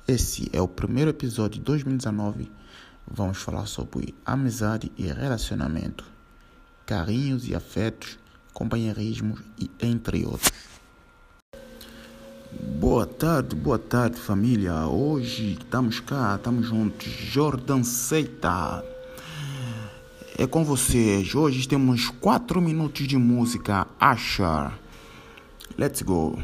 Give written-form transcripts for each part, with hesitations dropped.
Esse é o primeiro episódio de 2019. Vamos falar sobre amizade e relacionamento, carinhos e afetos, companheirismo e entre outros. Boa tarde família. Hoje estamos juntos. Jordan Seita é com vocês. Hoje temos 4 minutos de música Asher. Let's go.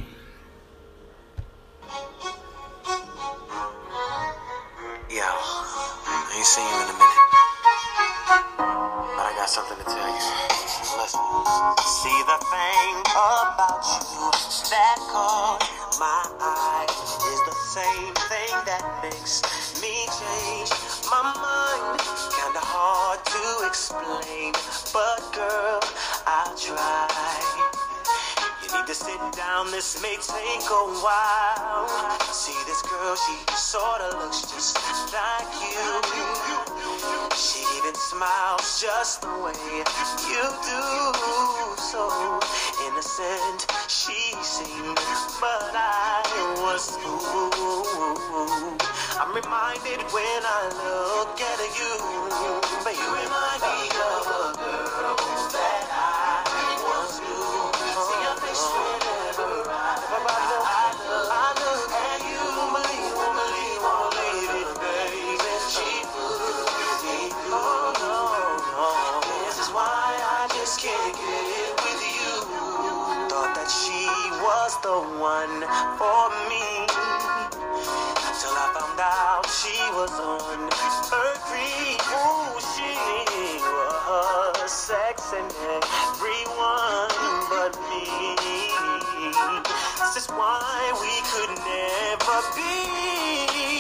Yo, I ain't seen you in a minute, but I got something to tell you. Listen. See the thing about you that caught my eye is the same thing that makes me change my mind. Kinda hard to explain, but girl, I'll try. You need to sit down, this may take a while. See this girl, she sorta looks just like you. She even smiles just the way you do. So innocent she seemed, but I was fooled. I'm reminded when I look at you, but you remind me of a girl that I once knew. See your face whenever I look at you. Won't believe it, baby. She put me through. No. This is why I just can't get with you. Thought that she was the one for me, till I found out she was on her creep. Ooh, she was sexing everyone but me. This is why we could never be.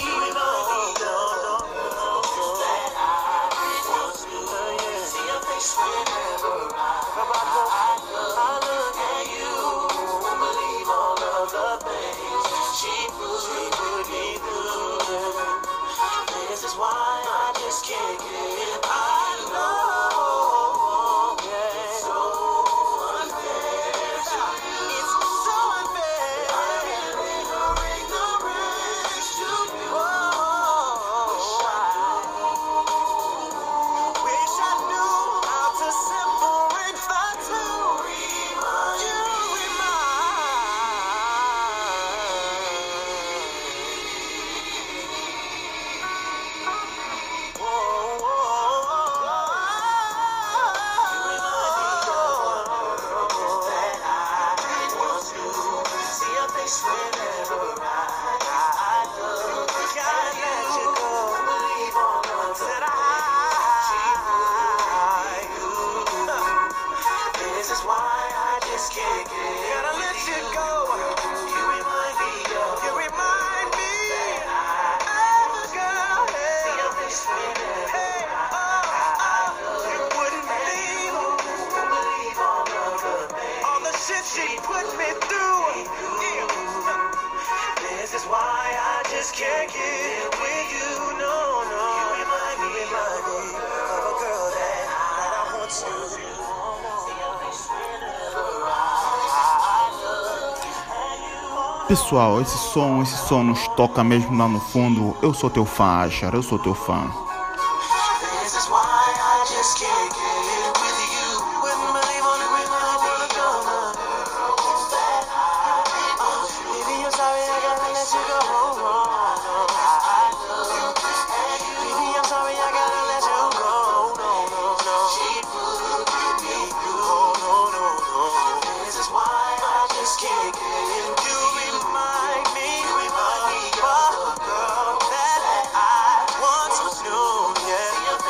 See your face whenever I look at you. Won't believe all of the things she put me through. This is why I just can't get. I know, yeah. So unfair. It's so unfair. I am ignorant to you. Wish I knew how to separate the two. You This is why I just can't get. Gotta let you go. You remind me that I'm a girl. See your face whenever you wouldn't believe all the shit she put me through. This is why I just can't get with you. No. You remind me of a girl that I want to. Pessoal, esse som nos toca mesmo lá no fundo. Eu sou teu fã, Asher, eu sou teu fã. This is why I just can't get with you. Wouldn't believe on it when I wanna go. Baby, I'm sorry, I gotta let you go. Baby, I'm sorry, I gotta let you go. No. She put me through. No. This is why I just can't get with you. Remind me of a girl that I once knew. Yeah.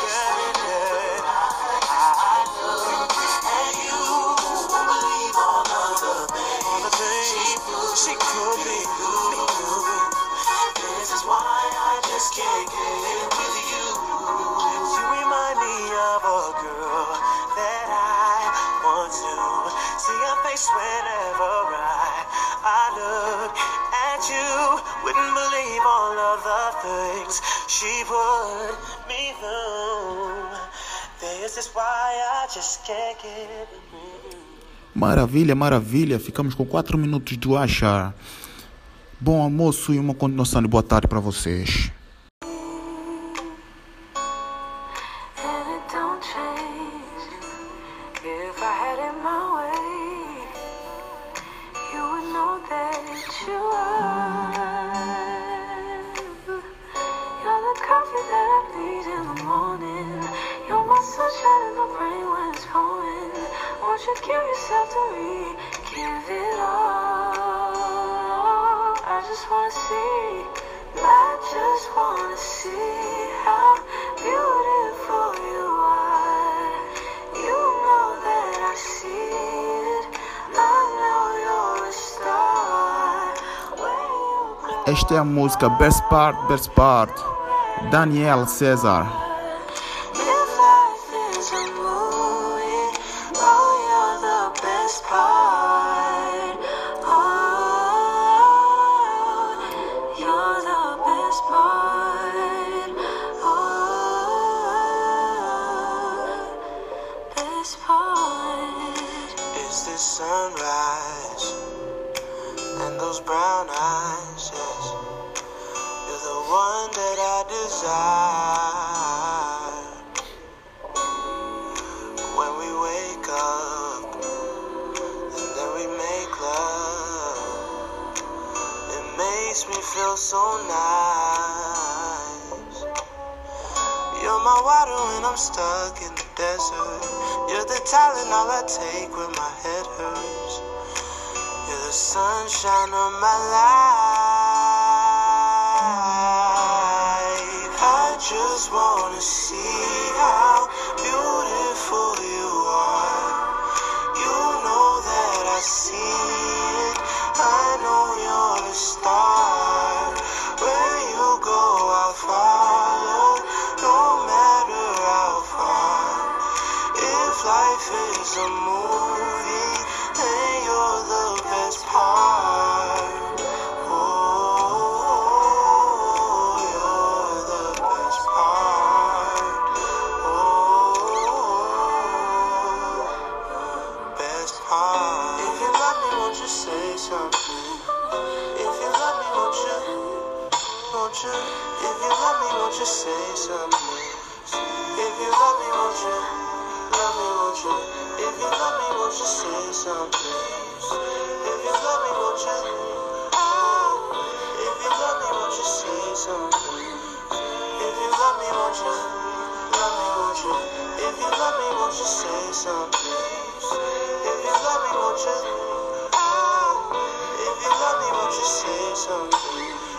And you won't believe all of the things she could be doing. This is why I just can't get with you. You remind me of a girl that I once knew. See your face whenever I look at you. Wouldn't believe all of the things she put me through. This is why I just can't get. Maravilha. Ficamos com 4 minutos do Asher. Bom almoço e uma continuação de boa tarde para vocês. And it don't change. If I had it my way, you would know that you are. You're the coffee that I need in the morning. You're my sunshine in the rain when it's pouring. Won't you give yourself to me? Give it all. I just wanna see. I just wanna see how beautiful you are. You know that I see it. I know you're a star. Where you go, Esta é a música Best Part, Daniel César. if life is a movie, oh, you're the best part. Oh, you're the best part. Oh, best part. Is this sunrise and those brown eyes? Yes, you're the one that I desire. When we wake up and then we make love, it makes me feel so nice. You're my water when I'm stuck in the desert. You're the Tylenol I take when my head hurts. You're the sunshine of my life. I just wanna see how beautiful you are. You know that I see it. I know you're a star. Where you go, I'll follow, no matter how far. If life is a movie, then you're the best part. Oh, you're the best part. Oh, best part. If you love me, won't you say something? If you love me, won't you? Won't you? If you love me, won't you say something? If you love me, won't you? Love me, won't you? If you love me, won't you say something? If you love me, won't you? If you love me, won't you say something? If you love me, won't you? Love me, won't you? If you love me, won't you say something? If you love me, won't you? If you love me, won't you say something?